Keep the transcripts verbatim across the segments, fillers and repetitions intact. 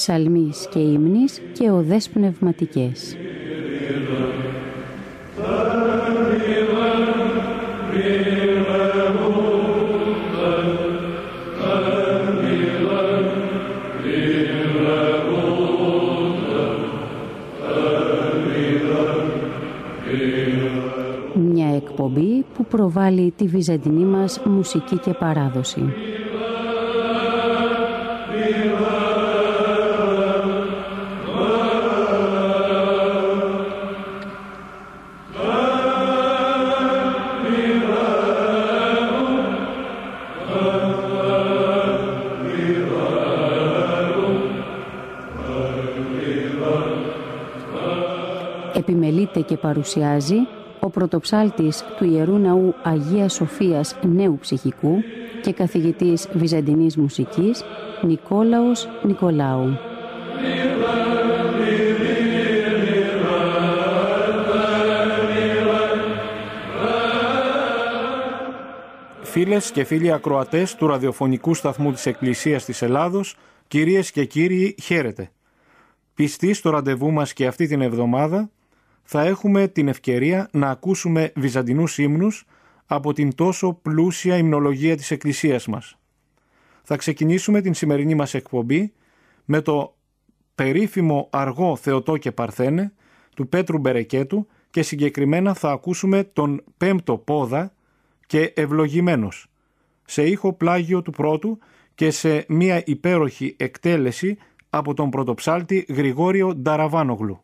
ψαλμής και ύμνης και οδές πνευματικές. Μια εκπομπή που προβάλλει τη βυζαντινή μας μουσική και παράδοση. Επιμελείται και παρουσιάζει ο πρωτοψάλτης του Ιερού Ναού Αγίας Σοφίας Νέου Ψυχικού και καθηγητής βυζαντινής μουσικής Νικόλαος Νικολάου. Φίλες και φίλοι ακροατές του ραδιοφωνικού σταθμού της Εκκλησίας της Ελλάδος, κυρίες και κύριοι, χαίρετε. Πιστοί στο ραντεβού μας και αυτή την εβδομάδα θα έχουμε την ευκαιρία να ακούσουμε βυζαντινούς ύμνους από την τόσο πλούσια υμνολογία της Εκκλησίας μας. Θα ξεκινήσουμε την σημερινή μας εκπομπή με το περίφημο αργό Θεοτό και Παρθένε του Πέτρου Μπερεκέτου και συγκεκριμένα θα ακούσουμε τον πέμπτο πόδα και ευλογημένος σε ήχο πλάγιο του πρώτου και σε μια υπέροχη εκτέλεση από τον πρωτοψάλτη Γρηγόριο Νταραβάνογλου.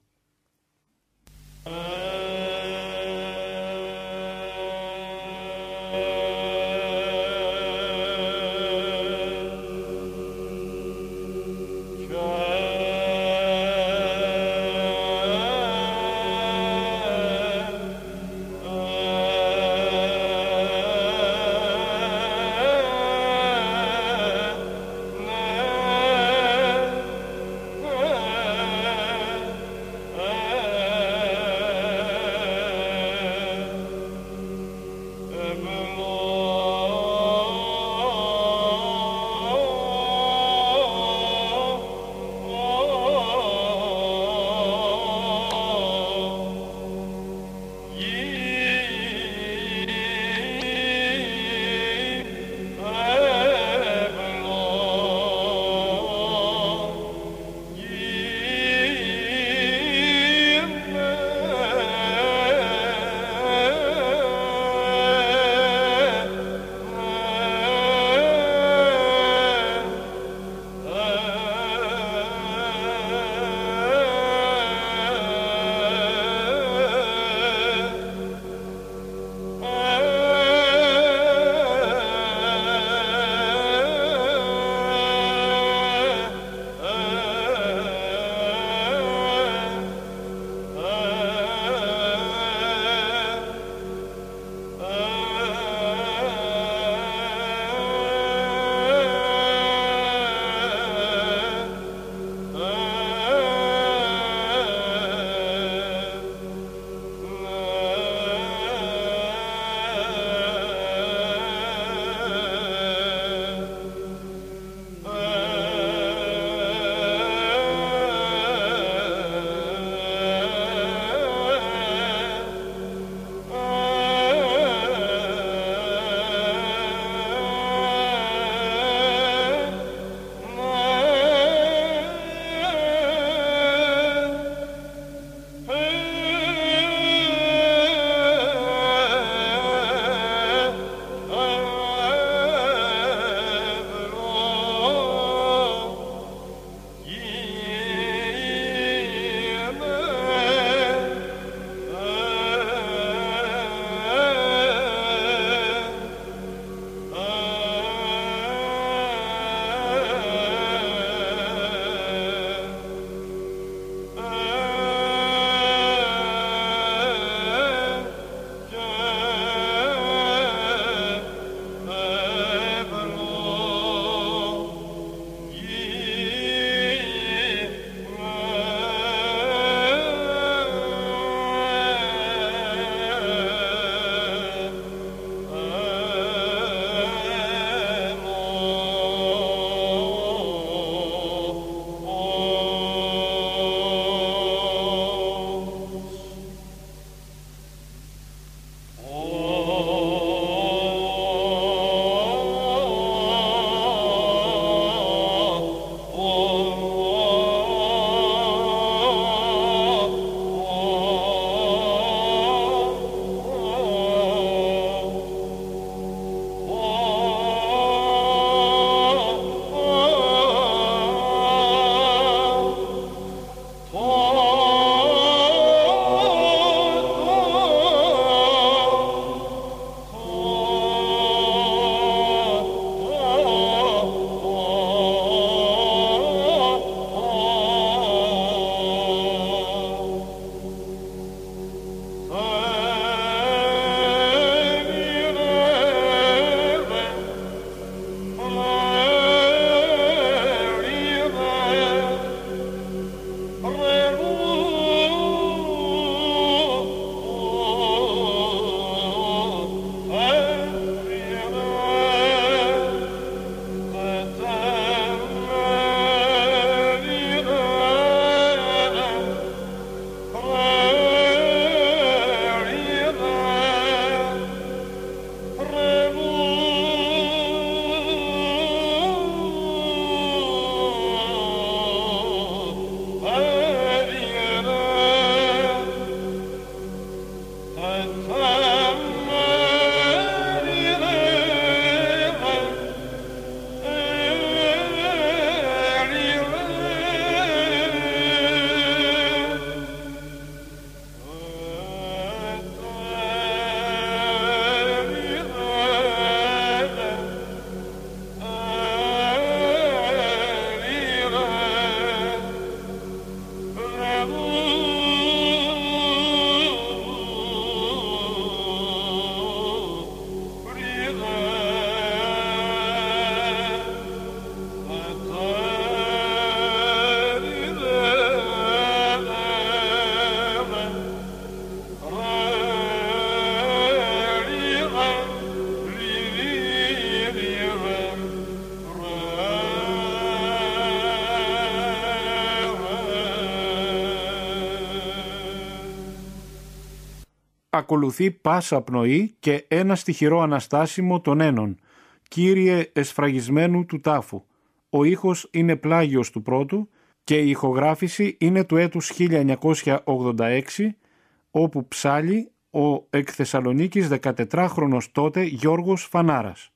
ακολουθεί πάσα πνοή και ένα στιχηρό αναστάσιμο των ένων. «Κύριε εσφραγισμένου του τάφου». Ο ήχος είναι πλάγιος του πρώτου και η ηχογράφηση είναι του έτους χίλια εννιακόσια ογδόντα έξι, όπου ψάλλει ο εκ Θεσσαλονίκης δεκατετράχρονος τότε Γιώργος Φανάρας.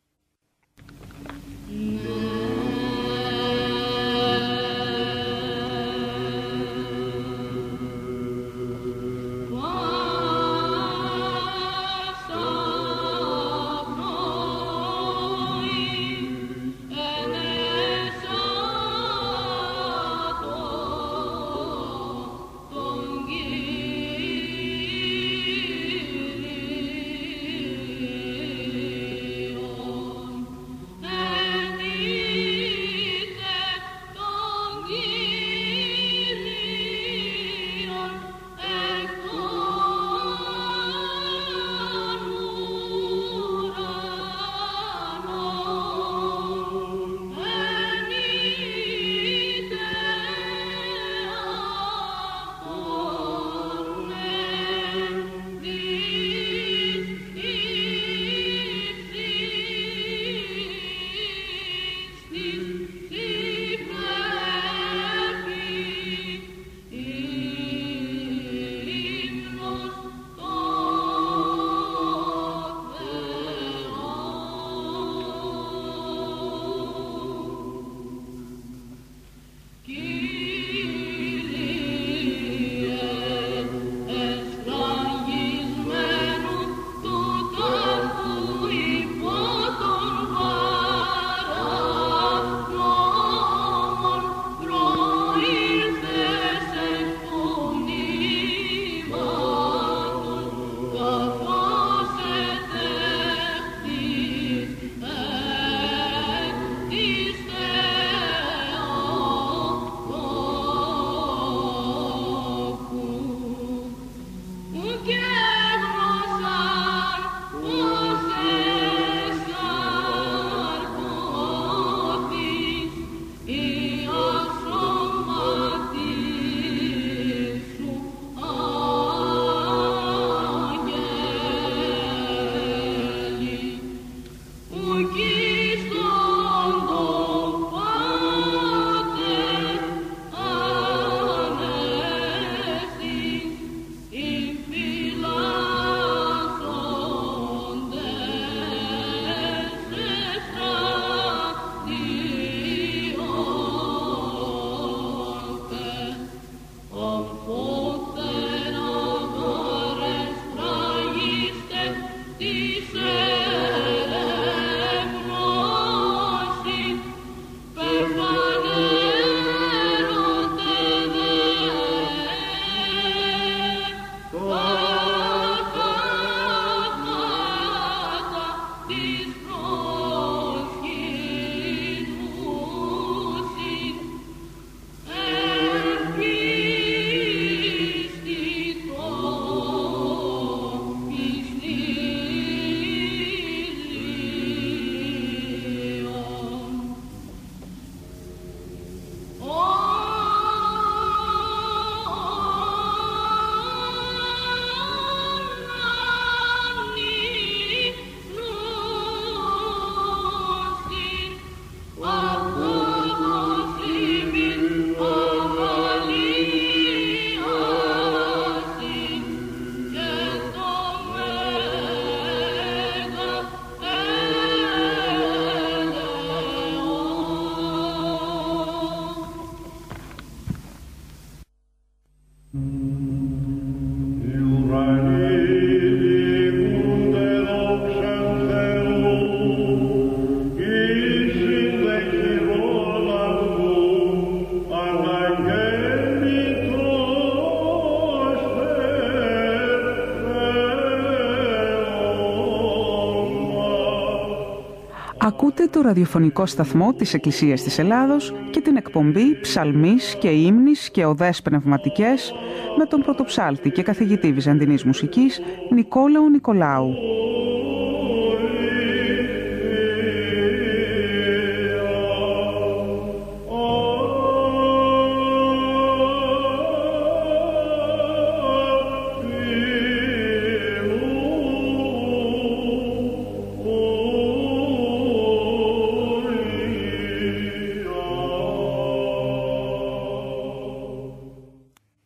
Ακούτε το ραδιοφωνικό σταθμό της Εκκλησίας της Ελλάδος και την εκπομπή «Ψαλμής και ύμνης και οδές πνευματικές» με τον πρωτοψάλτη και καθηγητή βυζαντινής μουσικής Νικόλαο Νικολάου.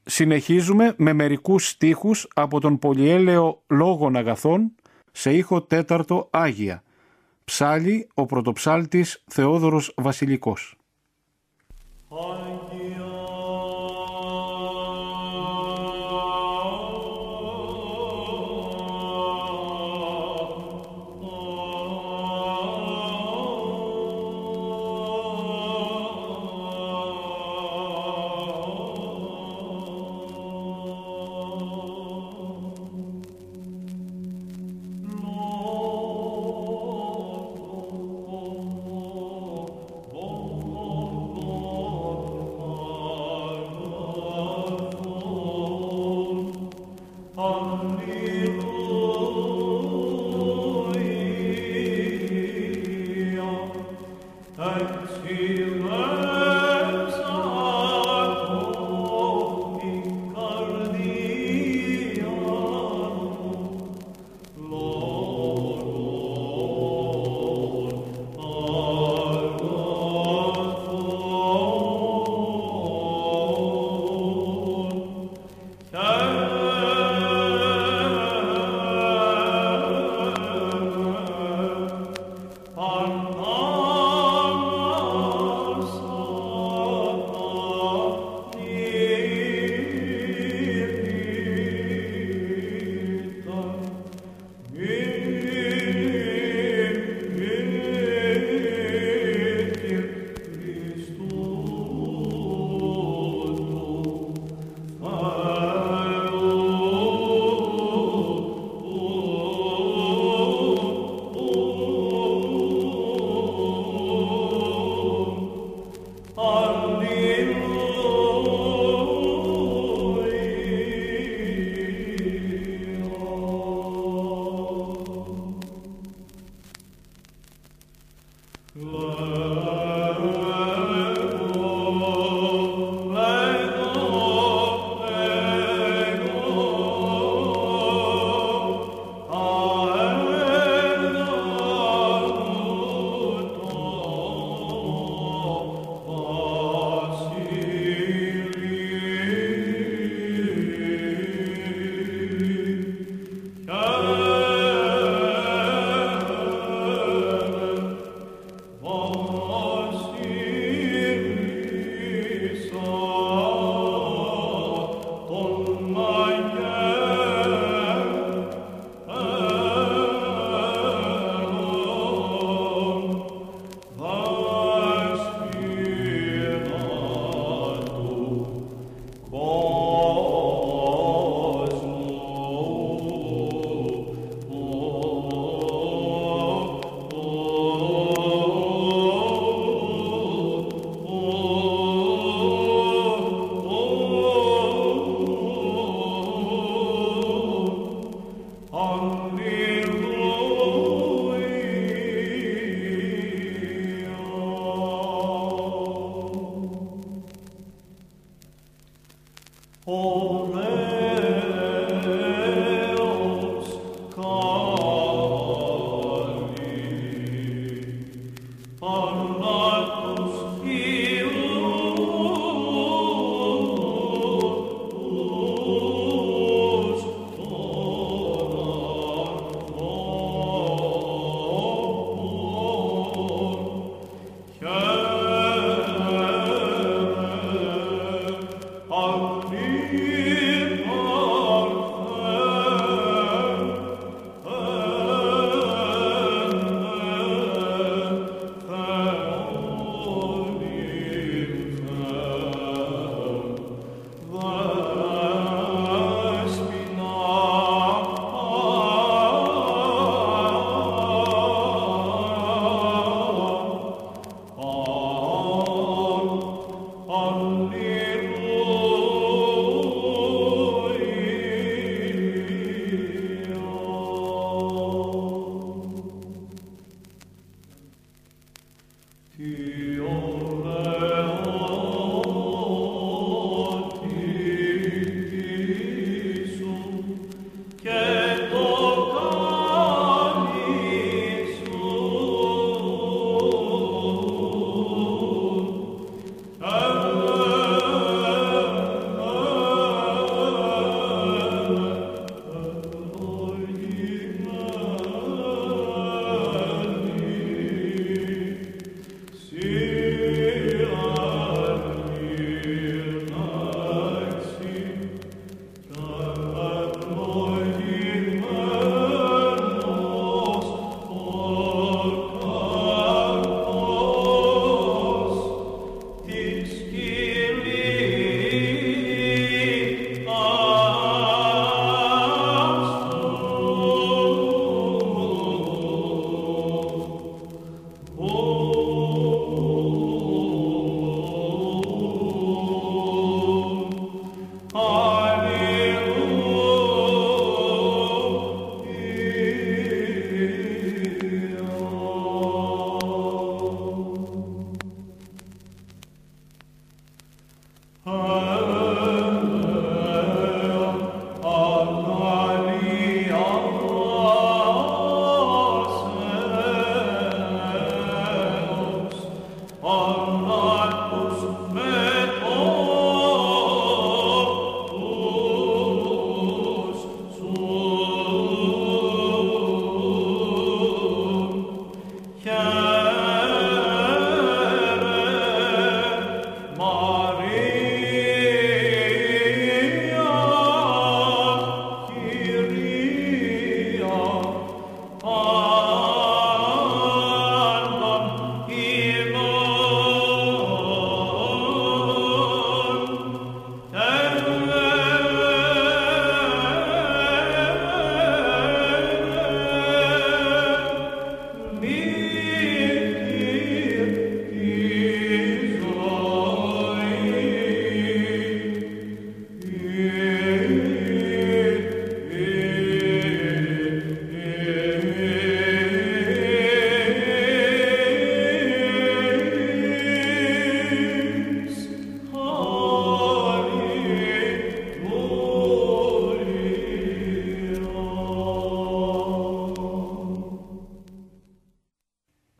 Συνεχίζουμε με μερικούς στίχους από τον πολυέλαιο Λόγων Αγαθών σε ήχο τέταρτο Άγια. Ψάλλει ο πρωτοψάλτης Θεόδωρος Βασιλικός. Amen.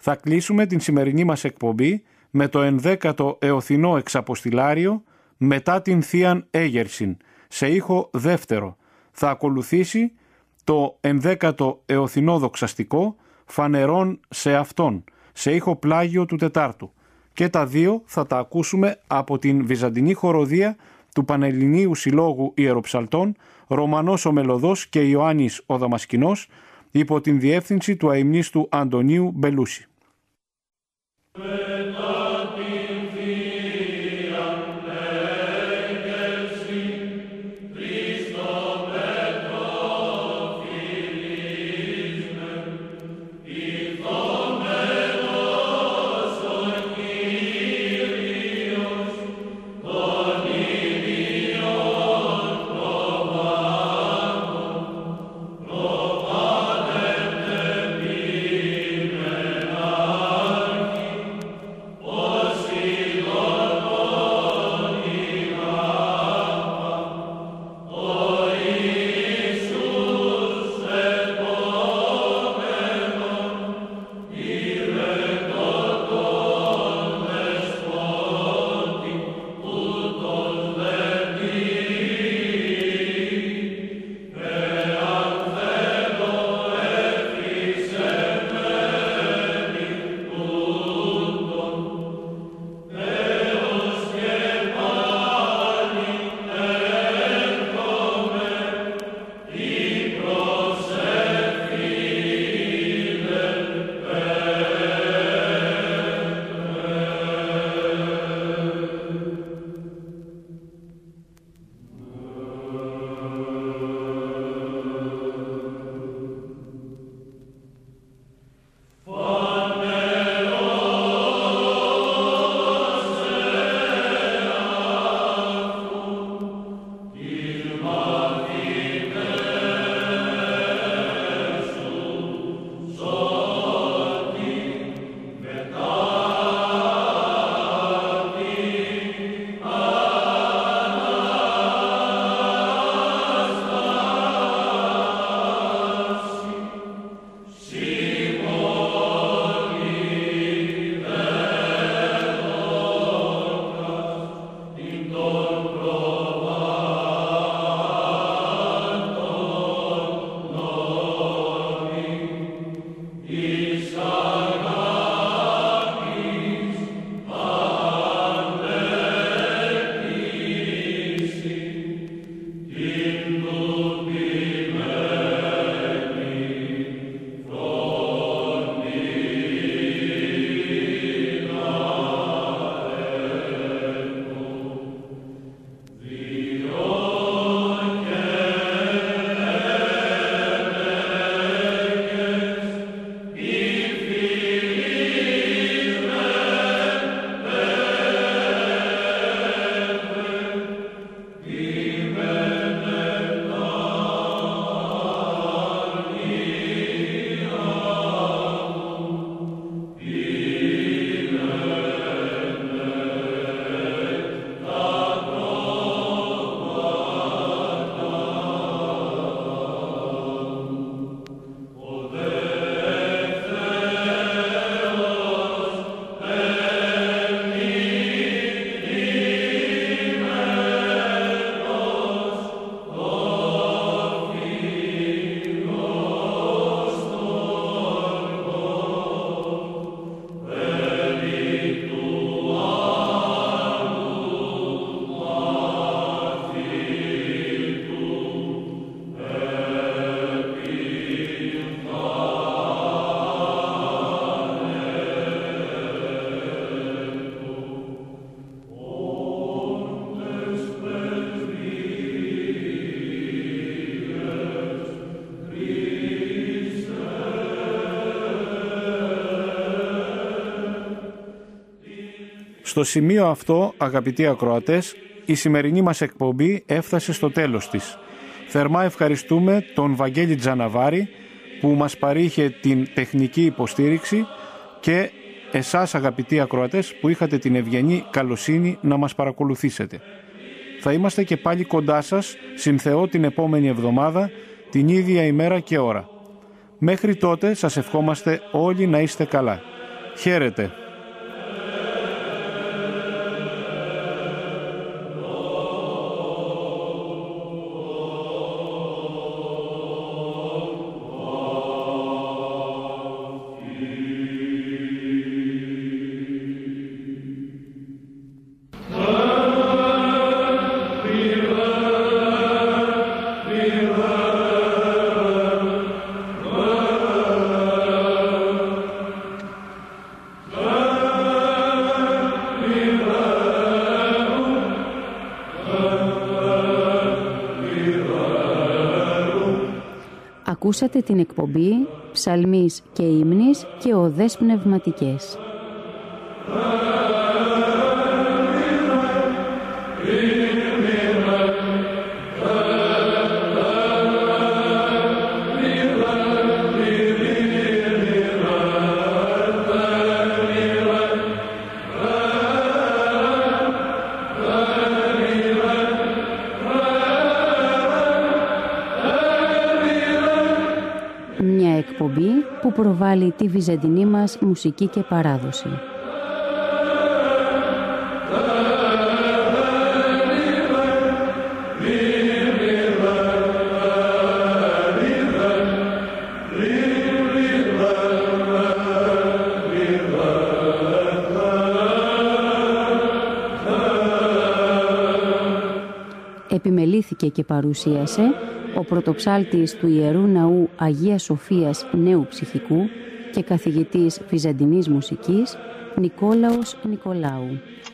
Θα κλείσουμε την σημερινή μας εκπομπή με το ενδέκατο Εωθινό Εξαποστηλάριο μετά την Θείαν Έγερσιν, σε ήχο δεύτερο. Θα ακολουθήσει το ενδέκατο Εωθινό Δοξαστικό Φανερών σε Αυτόν, σε ήχο πλάγιο του Τετάρτου. Και τα δύο θα τα ακούσουμε από την Βυζαντινή Χοροδία του Πανελληνίου Συλλόγου Ιεροψαλτών, Ρωμανός ο Μελωδός και Ιωάννης ο Δαμασκηνός, υπό την διεύθυνση του αημνίστου Αντωνίου Μπελούση. Στο σημείο αυτό, αγαπητοί ακροατές, η σημερινή μας εκπομπή έφτασε στο τέλος της. Θερμά ευχαριστούμε τον Βαγγέλη Τζαναβάρη που μας παρήχε την τεχνική υποστήριξη και εσάς, αγαπητοί ακροατές, που είχατε την ευγενή καλοσύνη να μας παρακολουθήσετε. Θα είμαστε και πάλι κοντά σας, συν Θεό, την επόμενη εβδομάδα, την ίδια ημέρα και ώρα. Μέχρι τότε σας ευχόμαστε όλοι να είστε καλά. χαίρετε. Ακούσατε την εκπομπή «Ψαλμής και ύμνης και οδές πνευματικές». Μια εκπομπή που προβάλλει τη βυζαντινή μας μουσική και παράδοση. Επιμελήθηκε και παρουσίασε ο πρωτοψάλτης του Ιερού Ναού Αγίας Σοφίας Νέου Ψυχικού και καθηγητής βυζαντινής μουσικής Νικόλαος Νικολάου.